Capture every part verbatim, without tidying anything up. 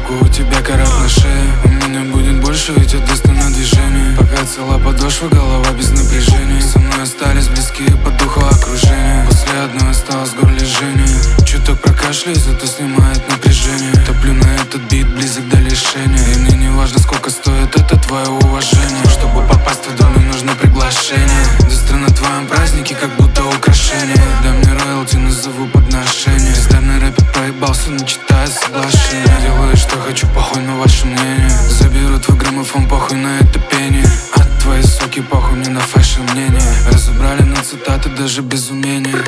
руку, у тебя карат на шее. У меня будет больше, ведь отдаст на движение. Пока цела подошва, голова без напряжения. Со мной остались близкие по духу окружения. После одной осталось в горле жжение. Чуток прокашляюсь, зато снимает напряжение. Топлю на этот бит, близок до лишения. И мне не важно, сколько стоит это твое уважение. Чтобы попасть в дом, мне нужно приглашение. Быстро на твоем празднике, как будто украшение. Дай мне роялти, назову подношение. Бездарный рэпер проебался, не читая соглашения. Делаю, что хочу, похуй на ваше мнение. Заберу твой граммофон, похуй на это пение. От твои соки, похуй мне на фэшн мнение. Разобрали на цитаты даже без умения.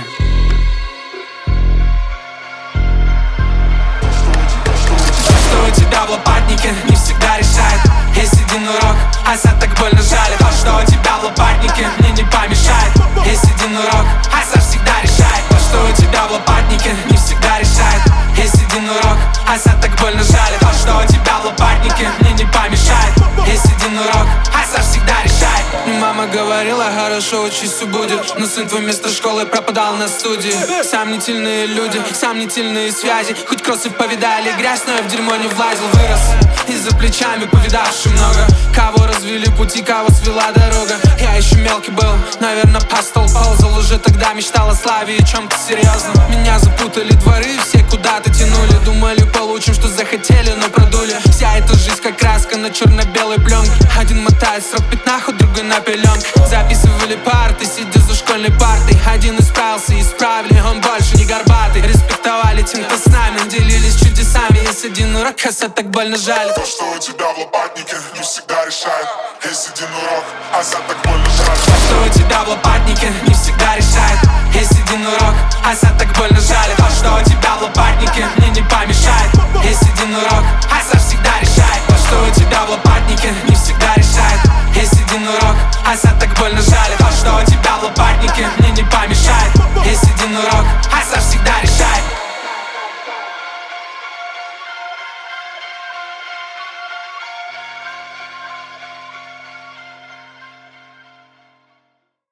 Что у тебя в лопатнике не всегда решает. Есть один урок, а сад так больно жалит. То, что у тебя в лопатнике, мне не помешает. Есть один урок, а сад всегда решает. То, что у тебя в лопатнике не всегда решает. Есть один урок, а сад так больно жалит. То, что у тебя в лопатнике, мне не помешает. Есть один урок, а сад всегда решает. Мне мама говорила, хорошо учись, все будет. Но сын твой вместо школы пропадал на студии. Сомнительные люди, сомнительные связи. Хоть кроссы повидали грязь, но я в дерьмо не влазил. Вырос и за плечами повидавший много. Кого развели пути, кого свела дорога. Я еще мелкий был, наверное, по стол ползал. Уже тогда мечтал о славе и чем-то серьезном. Меня запутали дворы, все куда-то тянули. Думали, получим, что захотели, но продули. Вся эта жизнь как краска на черно-белой пленке. Один мотает срок пятнаху, другой на пеленке. Записывали парты, сидя за школьной партой. Один исправился, исправили, он больше не горбатый. Респектовали тем, кто с нами, делились чудесами. Есть один урок, а сад так больно жалит. То, что у тебя в лопатнике, не всегда решает. Есть один урок, а сад так больно жалит. То, что у тебя в лопатнике, не всегда решает. Есть один урок, а сад так больно жалит. То, что у тебя в лопатнике, мне не помешает. Есть один урок, а сад всегда решает. То, что у тебя в лопатнике, не всегда решает. Есть один урок, а сад так больно жалит. То, что у тебя в лопатнике, мне не помешает. Есть один урок,